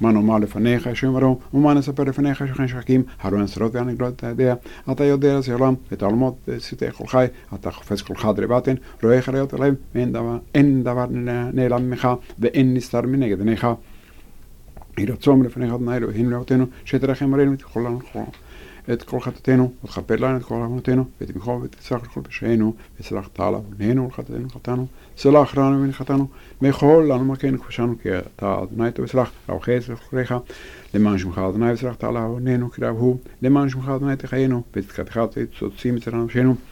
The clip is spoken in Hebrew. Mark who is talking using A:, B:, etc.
A: מה נאמר לפניך שומרו, ומה נספר לפניך שכן שחקים, הרו הנסרות והנגלות אתה יודע, אתה יודע לזה עולם, ותעלמות סיטי כל חי, אתה חופץ כל חדרי בטן, רואה חריות עליהם, ואין דבר נעלם ממך, ואין נסתר מנגד עיניך. יהי רצון לפניך אדוני אלוהינו לאבותינו, שתרחם עלינו את כל חטאתנו, ותכפר לנו את כל עוונותינו, ותמחול ותסלח את כל פשעינו, וסלחת על עווננו ולחטאתנו חטאנו, סלח לנו ונחתנו, מחול לנו מכנו כפשענו, כי אתה אדוני טוב וסלח, רב חסד וחסדך, למען שמך אדוני וסלחת על עווננו כרב הוא, למען שמך אדוני תחיינו, וצדקתך תוציא מצרה נפשנו,